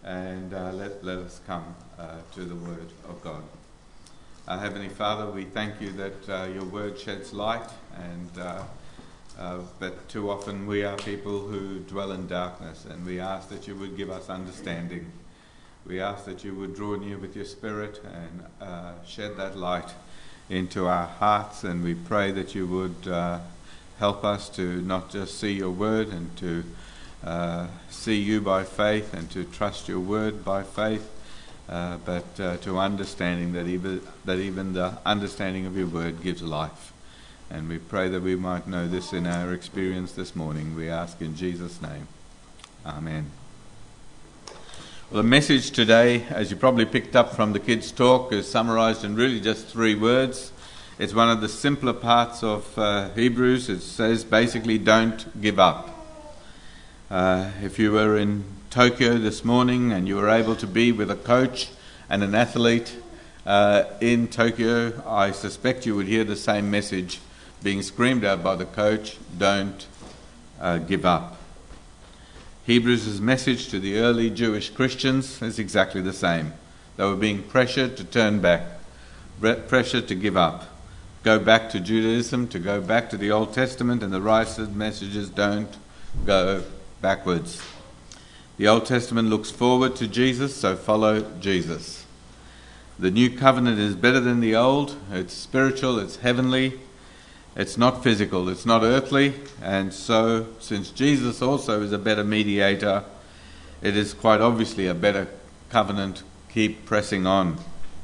and let us come to the Word of God. Heavenly Father, we thank you that your Word sheds light, and that too often we are people who dwell in darkness, and we ask that you would give us understanding. We ask that you would draw near with your Spirit and shed that light into our hearts, and we pray that you would help us to not just see your Word and to see you by faith and to trust your Word by faith, but to understanding that even the understanding of your Word gives life. And we pray that we might know this in our experience this morning. We ask in Jesus' name. Amen. Well, the message today, as you probably picked up from the kids' talk, is summarised in really just 3 words. It's one of the simpler parts of Hebrews. It says basically, don't give up. If you were in Tokyo this morning and you were able to be with a coach and an athlete in Tokyo, I suspect you would hear the same message being screamed out by the coach: don't give up. Hebrews' message to the early Jewish Christians is exactly the same. They were being pressured to turn back, pressured to give up, go back to Judaism, to go back to the Old Testament, and the writer's messages don't go backwards. The Old Testament looks forward to Jesus, so follow Jesus. The new covenant is better than the old. It's spiritual, it's heavenly, it's not physical, it's not earthly, and so since Jesus also is a better mediator, it is quite obviously a better covenant. Keep pressing on.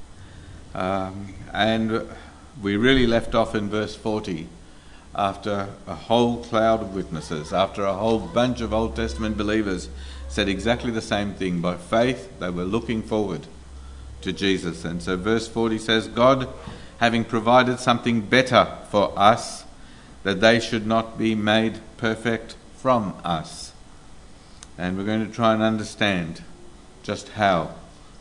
And we really left off in verse 40 after a whole cloud of witnesses, after a whole bunch of Old Testament believers said exactly the same thing. By faith, they were looking forward to Jesus. And so verse 40 says, God, having provided something better for us, that they should not be made perfect from us. And we're going to try and understand just how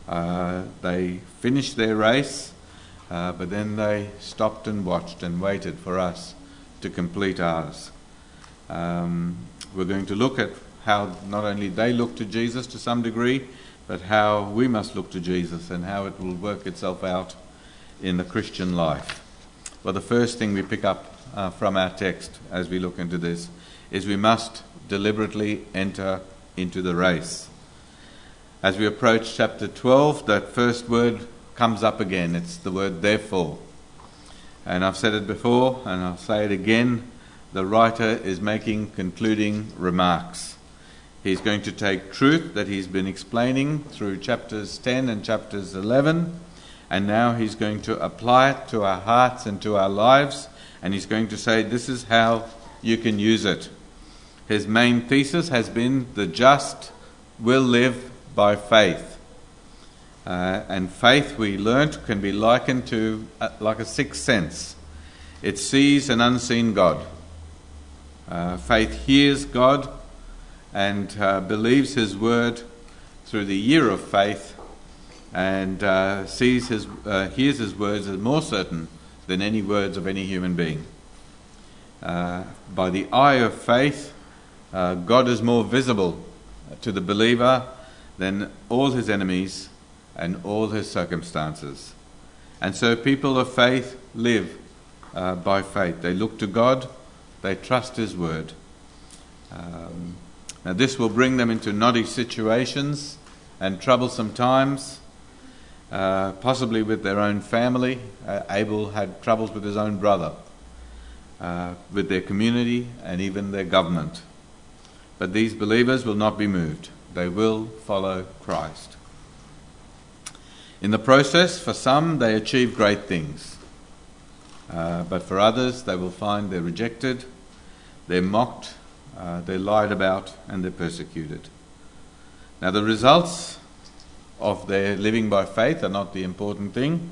they finished their race, but then they stopped and watched and waited for us to complete ours. We're going to look at how not only they look to Jesus to some degree, but how we must look to Jesus and how it will work itself out in the Christian life. Well, the first thing we pick up from our text as we look into this is we must deliberately enter into the race. As we approach chapter 12, that first word comes up again. It's the word therefore. And I've said it before, and I'll say it again. The writer is making concluding remarks. He's going to take truth that he's been explaining through chapters 10 and chapters 11, and now he's going to apply it to our hearts and to our lives, and he's going to say this is how you can use it. His main thesis has been the just will live by faith. And faith, we learnt, can be likened to like a sixth sense. It sees an unseen God. Faith hears God and believes his word through the ear of faith, and hears his words as more certain than any words of any human being. By the eye of faith, God is more visible to the believer than all his enemies and all his circumstances. And so people of faith live by faith. They look to God, they trust his word. Now this will bring them into knotty situations and troublesome times, possibly with their own family. Abel had troubles with his own brother, with their community and even their government. But these believers will not be moved. They will follow Christ. In the process, for some, they achieve great things. But for others, they will find they're rejected, they're mocked, they're lied about, and they're persecuted. Now, the results of their living by faith are not the important thing.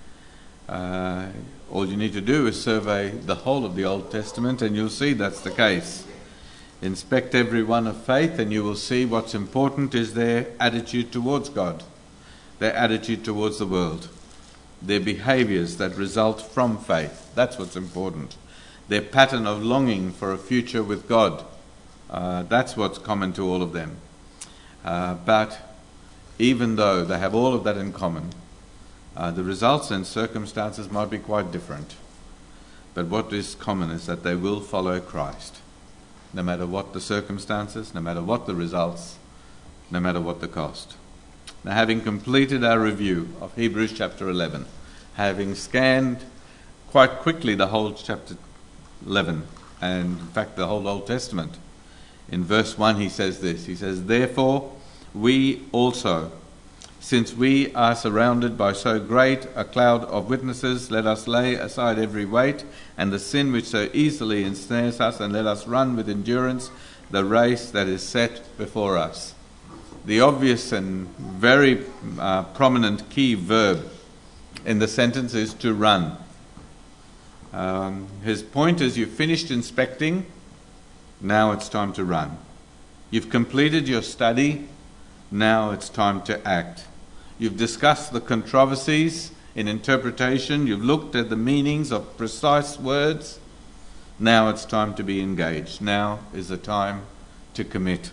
All you need to do is survey the whole of the Old Testament, and you'll see that's the case. Inspect every one of faith, and you will see what's important is their attitude towards God, their attitude towards the world, their behaviours that result from faith. That's what's important. Their pattern of longing for a future with God. That's what's common to all of them. But even though they have all of that in common, the results and circumstances might be quite different. But what is common is that they will follow Christ, no matter what the circumstances, no matter what the results, no matter what the cost. Now, having completed our review of Hebrews chapter 11, having scanned quite quickly the whole chapter 11, and in fact the whole Old Testament, in verse 1 he says this, he says, "Therefore we also, since we are surrounded by so great a cloud of witnesses, let us lay aside every weight and the sin which so easily ensnares us, and let us run with endurance the race that is set before us." The obvious and very prominent key verb in the sentence is to run. His point is, you've finished inspecting, now it's time to run. You've completed your study, now it's time to act. You've discussed the controversies in interpretation, you've looked at the meanings of precise words, now it's time to be engaged. Now is the time to commit.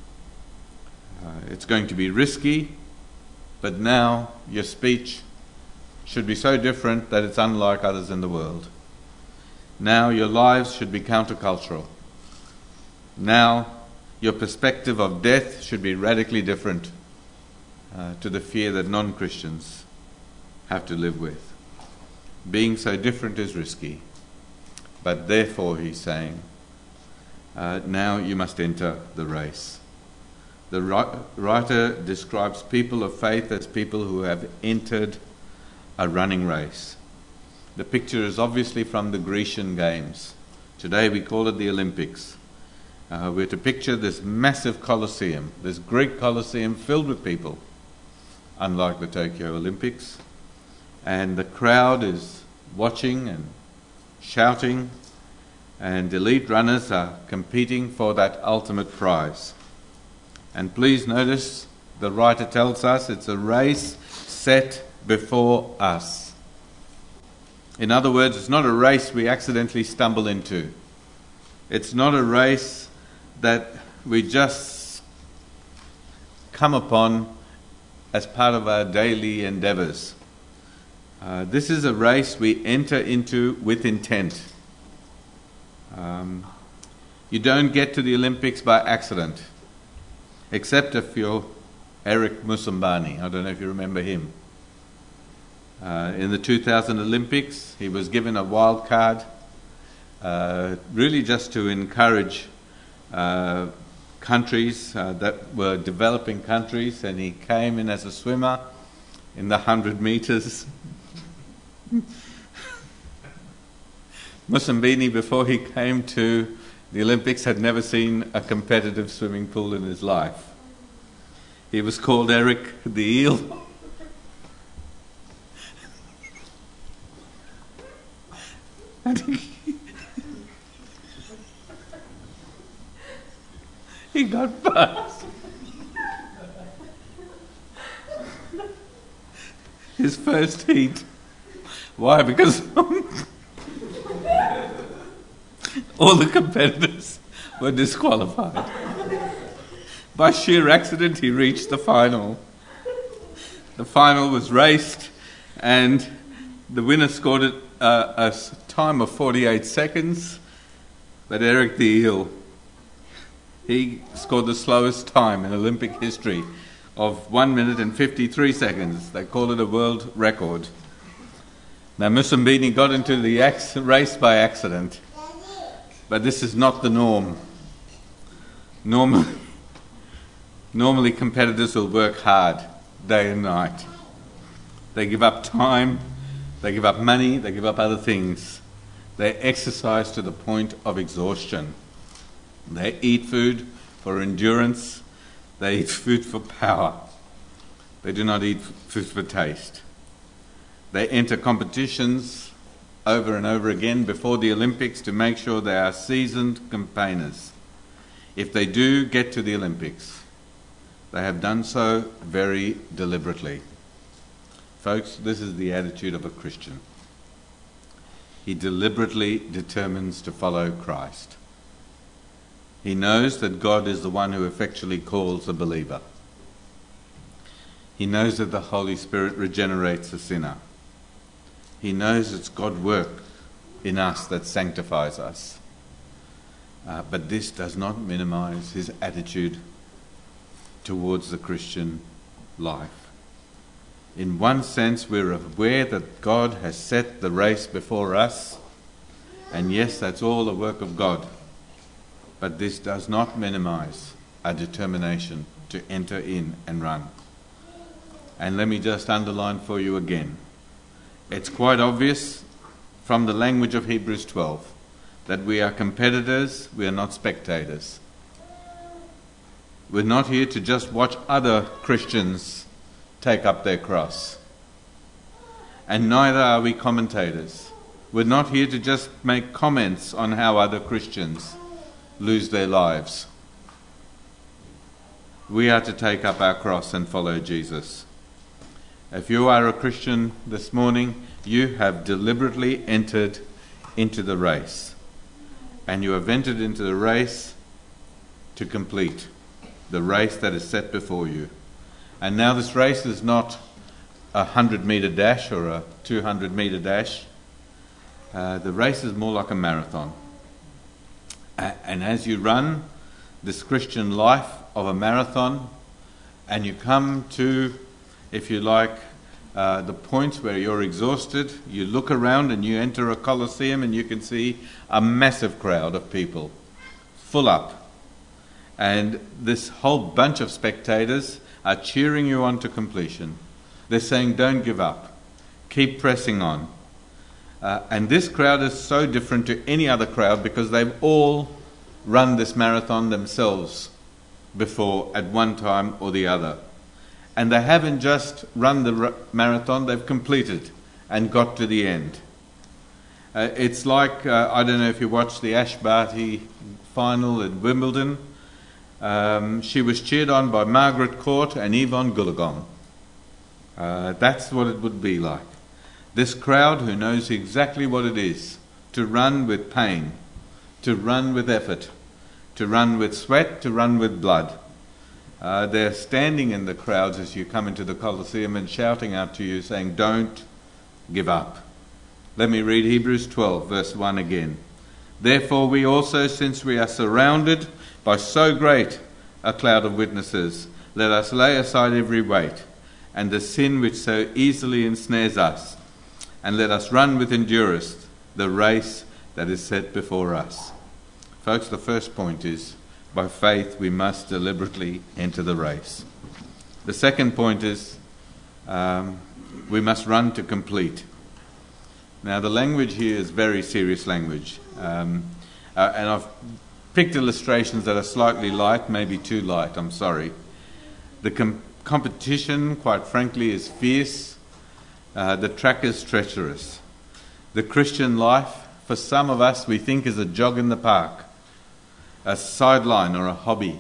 It's going to be risky, but now your speech should be so different that it's unlike others in the world. Now your lives should be countercultural. Now your perspective of death should be radically different to the fear that non-Christians have to live with. Being so different is risky, but therefore, he's saying, now you must enter the race. The writer describes people of faith as people who have entered a running race. The picture is obviously from the Grecian Games. Today we call it the Olympics. We're to picture this massive Colosseum, this Greek Colosseum filled with people, unlike the Tokyo Olympics. And the crowd is watching and shouting, and elite runners are competing for that ultimate prize. And please notice, the writer tells us it's a race set before us. In other words, it's not a race we accidentally stumble into. It's not a race that we just come upon as part of our daily endeavours. This is a race we enter into with intent. You don't get to the Olympics by accident, except if you're Eric Musambani. I don't know if you remember him. In the 2000 Olympics, he was given a wild card, really just to encourage countries that were developing countries, and he came in as a swimmer in the 100 metres. Musambini, before he came to the Olympics, had never seen a competitive swimming pool in his life. He was called Eric the Eel. And he got past his first heat. Why? Because all the competitors were disqualified. By sheer accident, he reached the final. The final was raced, and the winner scored a time of 48 seconds, but Eric the Eel, he scored the slowest time in Olympic history of 1 minute and 53 seconds. They call it a world record. Now, Musambini got into the race by accident, but this is not the norm. Normally competitors will work hard day and night. They give up time, they give up money, they give up other things. They exercise to the point of exhaustion. They eat food for endurance, they eat food for power. They do not eat food for taste. They enter competitions over and over again before the Olympics to make sure they are seasoned campaigners. If they do get to the Olympics, they have done so very deliberately. Folks, this is the attitude of a Christian. He deliberately determines to follow Christ. He knows that God is the one who effectually calls a believer. He knows that the Holy Spirit regenerates a sinner. He knows it's God's work in us that sanctifies us. But this does not minimize his attitude towards the Christian life. In one sense, we're aware that God has set the race before us, and yes, that's all the work of God. But this does not minimize our determination to enter in and run. And let me just underline for you again. It's quite obvious from the language of Hebrews 12 that we are competitors, we are not spectators. We're not here to just watch other Christians take up their cross. And neither are we commentators. We're not here to just make comments on how other Christians lose their lives. We are to take up our cross and follow Jesus. If you are a Christian this morning, you have deliberately entered into the race. And you have entered into the race to complete the race that is set before you. And now this race is not a 100-metre dash or a 200-metre dash. The race is more like a marathon. And as you run this Christian life of a marathon, and you come to, if you like, the points where you're exhausted, you look around and you enter a coliseum and you can see a massive crowd of people, full up. And this whole bunch of spectators are cheering you on to completion. They're saying, don't give up. Keep pressing on. And this crowd is so different to any other crowd because they've all run this marathon themselves before at one time or the other. And they haven't just run the marathon, they've completed and got to the end. It's like, I don't know if you watched the Ash Barty final at Wimbledon. She was cheered on by Margaret Court and Yvonne Goolagong. That's what it would be like. This crowd who knows exactly what it is to run with pain, to run with effort, to run with sweat, to run with blood. They're standing in the crowds as you come into the Colosseum and shouting out to you saying, don't give up. Let me read Hebrews 12 verse 1 again. Therefore we also, since we are surrounded by so great a cloud of witnesses, let us lay aside every weight and the sin which so easily ensnares us, and let us run with endurance the race that is set before us. Folks, the first point is, by faith we must deliberately enter the race. The second point is, we must run to complete. Now the language here is very serious language. And I've picked illustrations that are slightly light, maybe too light, I'm sorry. The competition, quite frankly, is fierce. The track is treacherous. The Christian life, for some of us, we think is a jog in the park, a sideline or a hobby.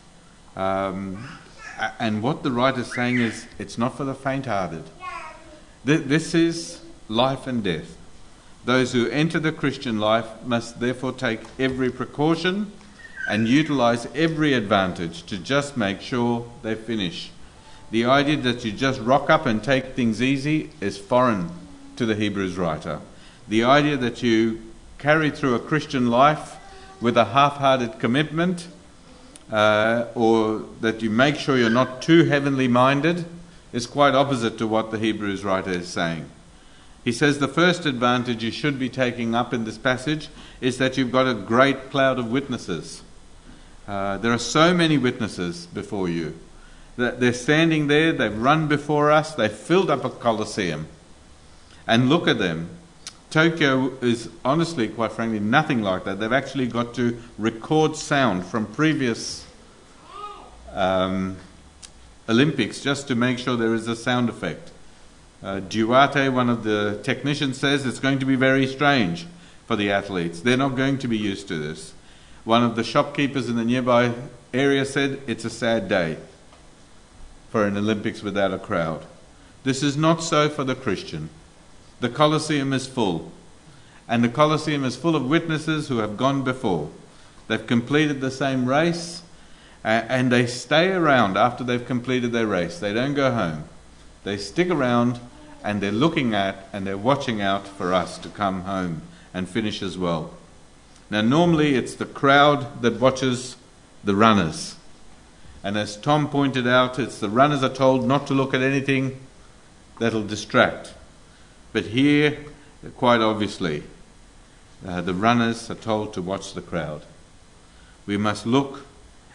And what the writer's saying is, it's not for the faint-hearted. This is life and death. Those who enter the Christian life must therefore take every precaution and utilize every advantage to just make sure they finish. The idea that you just rock up and take things easy is foreign to the Hebrews writer. The idea that you carry through a Christian life with a half-hearted commitment, or that you make sure you're not too heavenly minded, is quite opposite to what the Hebrews writer is saying. He says the first advantage you should be taking up in this passage is that you've got a great cloud of witnesses. There are so many witnesses before you. They're standing there, they've run before us, they've filled up a Colosseum. And look at them. Tokyo is honestly, quite frankly, nothing like that. They've actually got to record sound from previous Olympics just to make sure there is a sound effect. Duarte, one of the technicians, says it's going to be very strange for the athletes. They're not going to be used to this. One of the shopkeepers in the nearby area said it's a sad day for an Olympics without a crowd. This is not so for the Christian. The Colosseum is full, and the Colosseum is full of witnesses who have gone before. They've completed the same race, And they stay around after they've completed their race. They don't go home. They stick around, and they're looking at and they're watching out for us to come home and finish as well. Now, normally it's the crowd that watches the runners. And as Tom pointed out, it's the runners are told not to look at anything that'll distract. But here, quite obviously, the runners are told to watch the crowd. We must look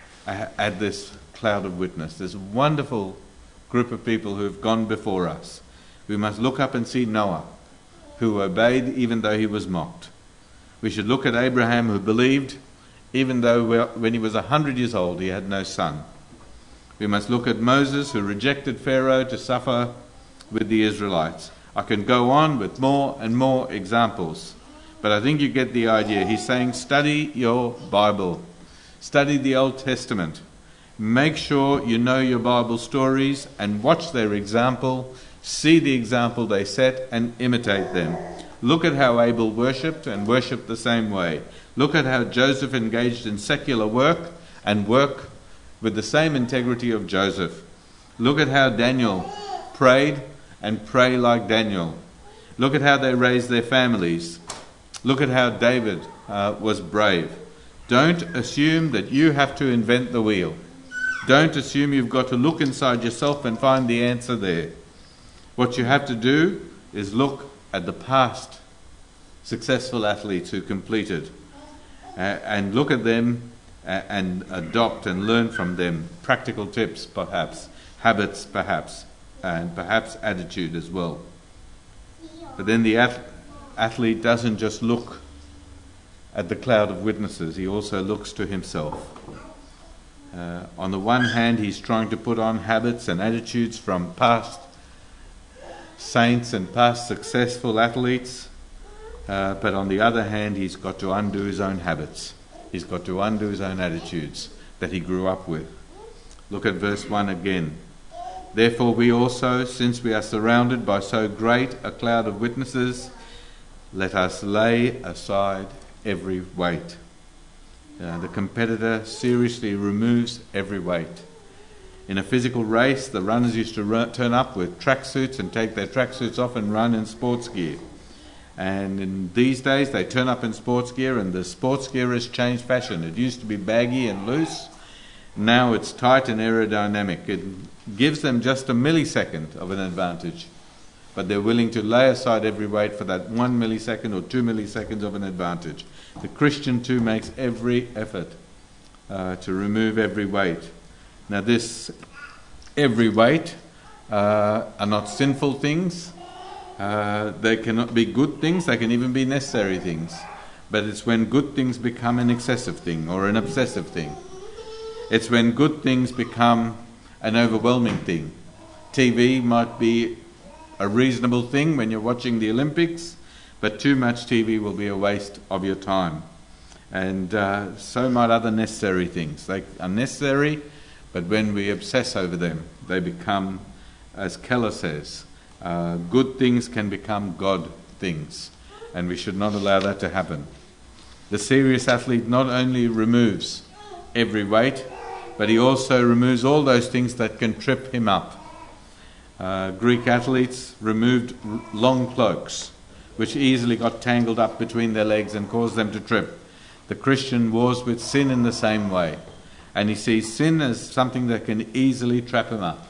at this cloud of witness, this wonderful group of people who have gone before us. We must look up and see Noah, who obeyed even though he was mocked. We should look at Abraham, who believed even though when he was 100 years old he had no son. We must look at Moses, who rejected Pharaoh to suffer with the Israelites. I can go on with more and more examples, but I think you get the idea. He's saying, study your Bible. Study the Old Testament. Make sure you know your Bible stories and watch their example. See the example they set and imitate them. Look at how Abel worshipped and worshipped the same way. Look at how Joseph engaged in secular work and work with the same integrity of Joseph. Look at how Daniel prayed and pray like Daniel. Look at how they raised their families. Look at how David was brave. Don't assume that you have to invent the wheel. Don't assume you've got to look inside yourself and find the answer there. What you have to do is look at the past successful athletes who completed and look at them and adopt and learn from them practical tips perhaps, habits perhaps, and perhaps attitude as well. But then the athlete doesn't just look at the cloud of witnesses, he also looks to himself. On the one hand, he's trying to put on habits and attitudes from past saints and past successful athletes, but on the other hand, he's got to undo his own habits. He's got to undo his own attitudes that he grew up with. Look at verse 1 again. Therefore we also, since we are surrounded by so great a cloud of witnesses, let us lay aside every weight. The competitor seriously removes every weight. In a physical race, the runners used to turn up with tracksuits and take their tracksuits off and run in sports gear. And in these days, they turn up in sports gear, and the sports gear has changed fashion. It used to be baggy and loose. Now it's tight and aerodynamic. It gives them just a millisecond of an advantage. But they're willing to lay aside every weight for that 1 millisecond or 2 milliseconds of an advantage. The Christian too makes every effort to remove every weight. Now this every weight are not sinful things. They cannot be good things. They can even be necessary things. But it's when good things become an excessive thing or an obsessive thing. It's when good things become an overwhelming thing. TV might be a reasonable thing when you're watching the Olympics, but too much TV will be a waste of your time. And so might other necessary things. They are necessary, but when we obsess over them, they become, as Keller says, good things can become God things, and we should not allow that to happen. The serious athlete not only removes every weight, but he also removes all those things that can trip him up. Greek athletes removed long cloaks, which easily got tangled up between their legs and caused them to trip. The Christian wars with sin in the same way, and he sees sin as something that can easily trap him up,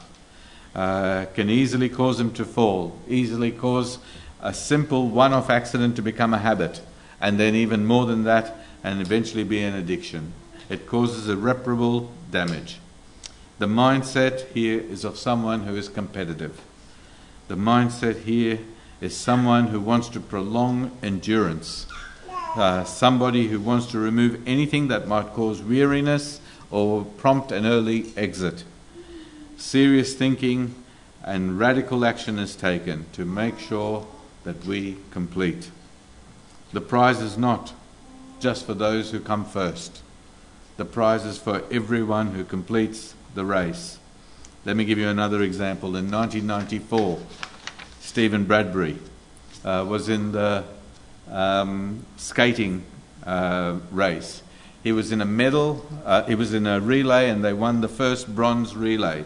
can easily cause him to fall, easily cause a simple one-off accident to become a habit, and then even more than that, and eventually be an addiction. It causes irreparable damage. The mindset here is of someone who is competitive. The mindset here is someone who wants to prolong endurance. Somebody who wants to remove anything that might cause weariness or prompt an early exit. Serious thinking and radical action is taken to make sure that we complete. The prize is not just for those who come first. The prize is for everyone who completes the race. Let me give you another example. In 1994, Stephen Bradbury was in the skating race. He was in a medal. He was in a relay, and they won the first bronze relay.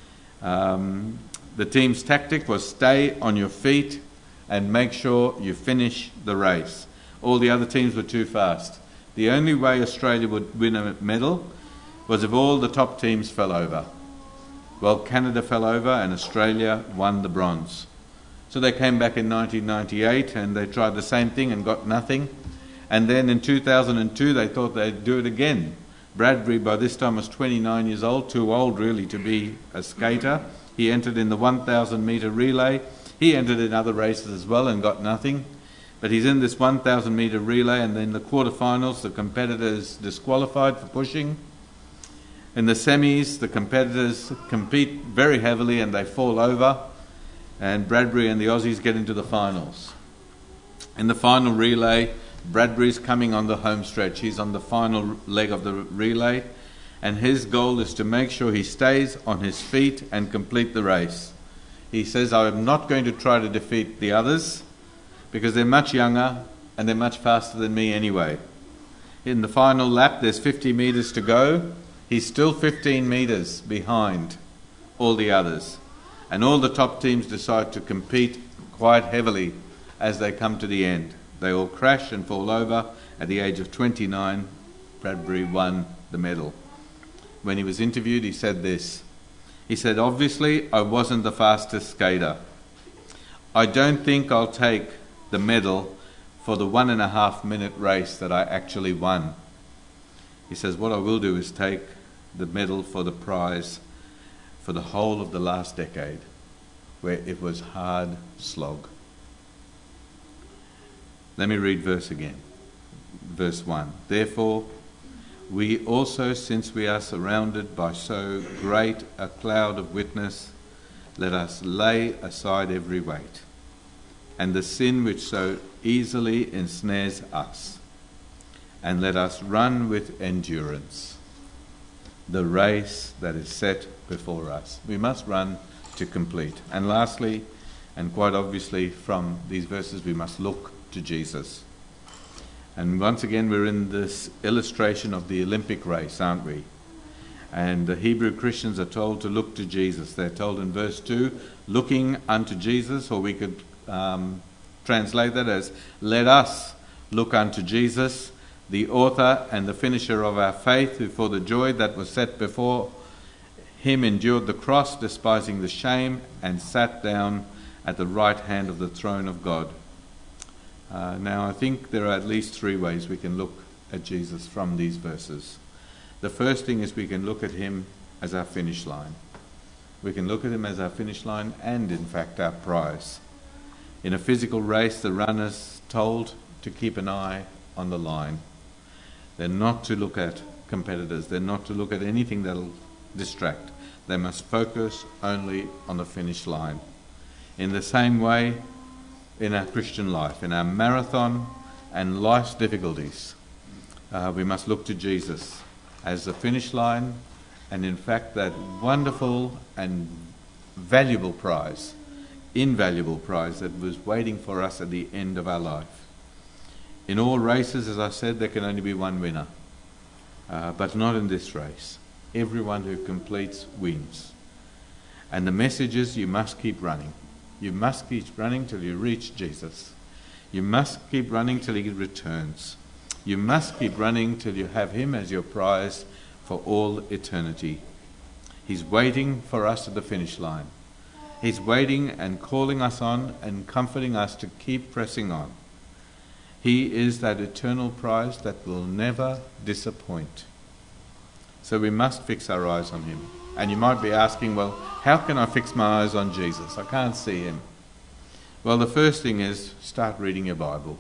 The team's tactic was stay on your feet and make sure you finish the race. All the other teams were too fast. The only way Australia would win a medal was if all the top teams fell over. Well, Canada fell over and Australia won the bronze. So they came back in 1998 and they tried the same thing and got nothing. And then in 2002 they thought they'd do it again. Bradbury by this time was 29 years old, too old really to be a skater. He entered in the 1,000 metre relay. He entered in other races as well and got nothing. But he's in this 1,000 metre relay, and then the quarterfinals, the competitors disqualified for pushing. In the semis, the competitors compete very heavily and they fall over, and Bradbury and the Aussies get into the finals. In the final relay, Bradbury's coming on the home stretch. He's on the final leg of the relay, and his goal is to make sure he stays on his feet and complete the race. He says, I'm not going to try to defeat the others because they're much younger and they're much faster than me anyway. In the final lap, there's 50 metres to go. He's still 15 metres behind all the others. And all the top teams decide to compete quite heavily as they come to the end. They all crash and fall over. At the age of 29, Bradbury won the medal. When he was interviewed, he said this. He said, obviously, I wasn't the fastest skater. I don't think I'll take the medal for the 1.5 minute race that I actually won. He says, what I will do is take the medal for the prize for the whole of the last decade, where it was hard slog. Let me read verse again. Verse 1. Therefore, we also, since we are surrounded by so great a cloud of witness, let us lay aside every weight and the sin which so easily ensnares us, and let us run with endurance the race that is set before us. We must run to complete. And lastly, and quite obviously from these verses, we must look to Jesus. And once again, we're in this illustration of the Olympic race, aren't we? And the Hebrew Christians are told to look to Jesus. They're told in verse 2, looking unto Jesus, or we could translate that as, let us look unto Jesus, the author and the finisher of our faith, who for the joy that was set before him endured the cross, despising the shame, and sat down at the right hand of the throne of God. Now, I think there are at least 3 ways we can look at Jesus from these verses. The first thing is we can look at him as our finish line. We can look at him as our finish line and, in fact, our prize. In a physical race, the runner's told to keep an eye on the line. They're not to look at competitors. They're not to look at anything that'll distract. They must focus only on the finish line. In the same way, in our Christian life, in our marathon and life's difficulties, we must look to Jesus as the finish line, and in fact that wonderful and valuable prize, invaluable prize that was waiting for us at the end of our life. In all races, as I said, there can only be one winner, but not in this race. Everyone who completes wins. And the message is you must keep running. You must keep running till you reach Jesus. You must keep running till he returns. You must keep running till you have him as your prize for all eternity. He's waiting for us at the finish line. He's waiting and calling us on and comforting us to keep pressing on. He is that eternal prize that will never disappoint. So we must fix our eyes on him. And you might be asking, well, how can I fix my eyes on Jesus? I can't see him. Well, the first thing is start reading your Bible.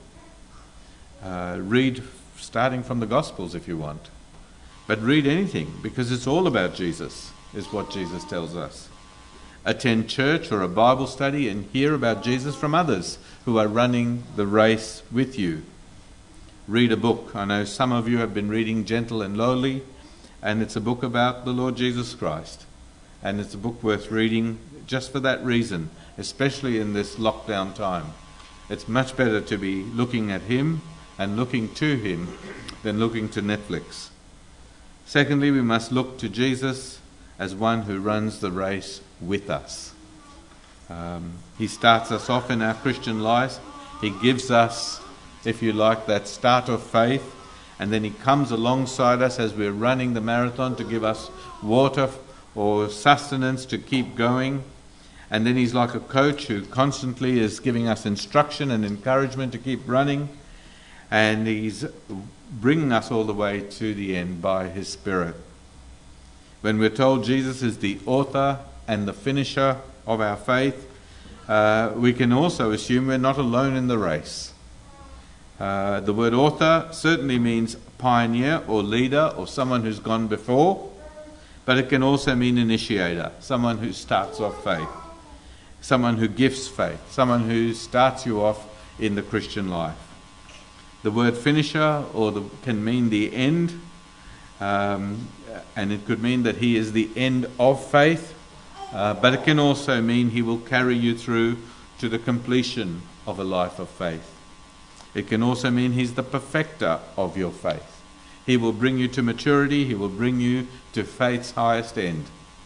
Read starting from the Gospels if you want. But read anything, because it's all about Jesus, is what Jesus tells us. Attend church or a Bible study and hear about Jesus from others who are running the race with you. Read a book. I know some of you have been reading Gentle and Lowly, and it's a book about the Lord Jesus Christ. And it's a book worth reading just for that reason, especially in this lockdown time. It's much better to be looking at him and looking to him than looking to Netflix. Secondly, we must look to Jesus as one who runs the race with us. He starts us off in our Christian lives. He gives us, if you like, that start of faith, and then he comes alongside us as we're running the marathon to give us water or sustenance to keep going. And then he's like a coach who constantly is giving us instruction and encouragement to keep running. And he's bringing us all the way to the end by his Spirit. When we're told Jesus is the author and the finisher of our faith, we can also assume we're not alone in the race. The word author certainly means pioneer or leader or someone who's gone before, but it can also mean initiator, someone who starts off faith, someone who gives faith, someone who starts you off in the Christian life. The word finisher can mean the end, and it could mean that he is the end of faith, but it can also mean he will carry you through to the completion of a life of faith. It can also mean he's the perfecter of your faith. He will bring you to maturity. He will bring you to faith's highest end.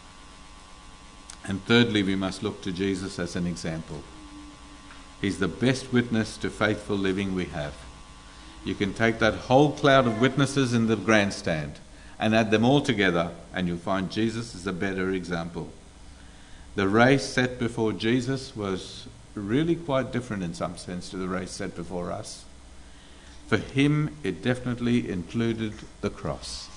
And thirdly, we must look to Jesus as an example. He's the best witness to faithful living we have. You can take that whole cloud of witnesses in the grandstand and add them all together, and you'll find Jesus is a better example. The race set before Jesus was really quite different in some sense to the race set before us. For him, it definitely included the cross.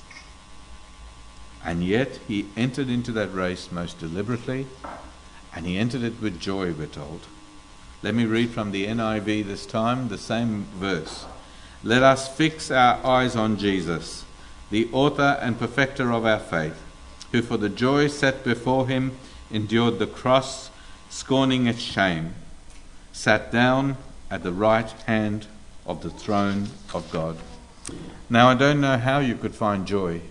And yet, he entered into that race most deliberately, and he entered it with joy, we're told. Let me read from the NIV this time, the same verse. Let us fix our eyes on Jesus, the author and perfecter of our faith, who for the joy set before him endured the cross, scorning its shame, sat down at the right hand of the throne of God. Now, I don't know how you could find joy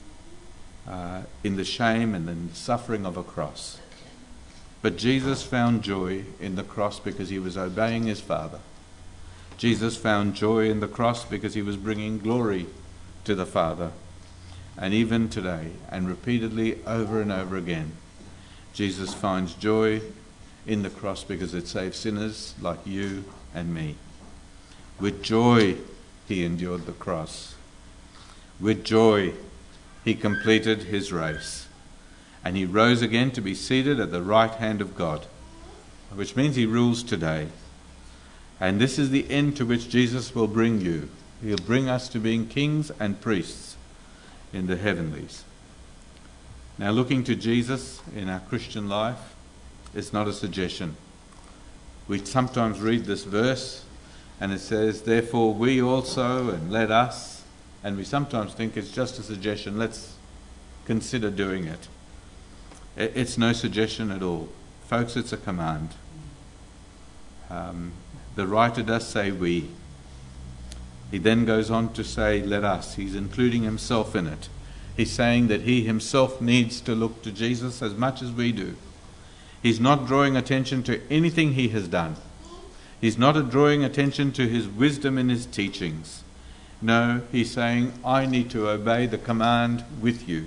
in the shame and in the suffering of a cross. But Jesus found joy in the cross because he was obeying his Father. Jesus found joy in the cross because he was bringing glory to the Father. And even today, and repeatedly over and over again, Jesus finds joy in the cross because it saves sinners like you and me. With joy, he endured the cross. With joy, he completed his race. And he rose again to be seated at the right hand of God, which means he rules today. And this is the end to which Jesus will bring you. He'll bring us to being kings and priests in the heavenlies. Now, looking to Jesus in our Christian life is not a suggestion. We sometimes read this verse and it says, therefore we also, and let us, and we sometimes think it's just a suggestion. Let's consider doing it. It's no suggestion at all. Folks, it's a command. The writer does say we. He then goes on to say, let us. He's including himself in it. He's saying that he himself needs to look to Jesus as much as we do. He's not drawing attention to anything he has done. He's not drawing attention to his wisdom in his teachings. No, he's saying, I need to obey the command with you.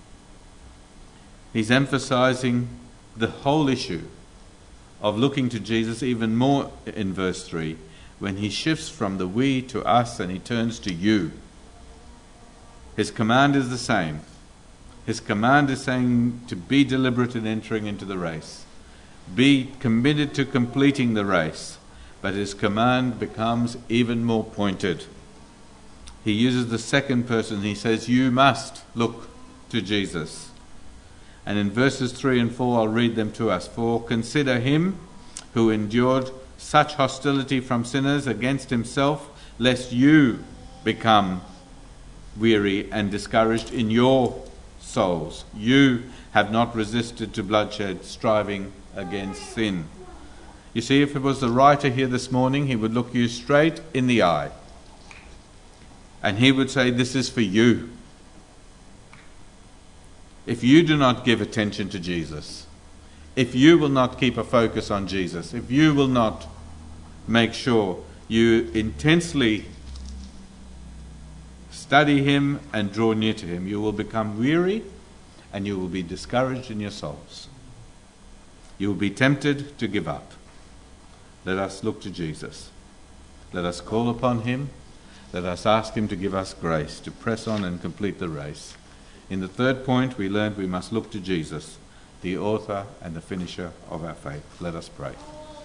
He's emphasizing the whole issue of looking to Jesus even more in verse 3, when he shifts from the we to us and he turns to you. His command is the same. His command is saying to be deliberate in entering into the race. Be committed to completing the race. But his command becomes even more pointed. He uses the second person. He says, you must look to Jesus. And in verses 3 and 4, I'll read them to us. For consider him who endured such hostility from sinners against himself, lest you become weary and discouraged in your souls. You have not resisted to bloodshed, striving against sin. You see, if it was the writer here this morning, he would look you straight in the eye. And he would say, this is for you. If you do not give attention to Jesus, if you will not keep a focus on Jesus, if you will not make sure you intensely study him and draw near to him, you will become weary and you will be discouraged in your souls. You will be tempted to give up. Let us look to Jesus. Let us call upon him. Let us ask him to give us grace to press on and complete the race. In the third point, we learned we must look to Jesus, the author and the finisher of our faith. Let us pray.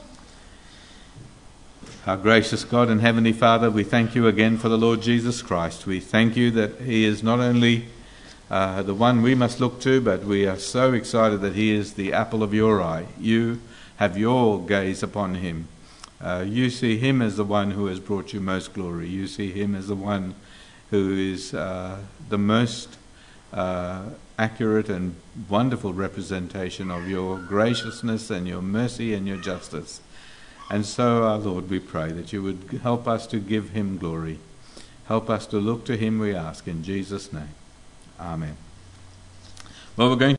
Our gracious God and Heavenly Father, we thank you again for the Lord Jesus Christ. We thank you that he is not only the one we must look to, but we are so excited that he is the apple of your eye. You have your gaze upon him. You see him as the one who has brought you most glory. You see him as the one who is the most accurate and wonderful representation of your graciousness and your mercy and your justice. And so, our Lord, we pray that you would help us to give him glory. Help us to look to him, we ask, in Jesus' name. Amen. Well, we're going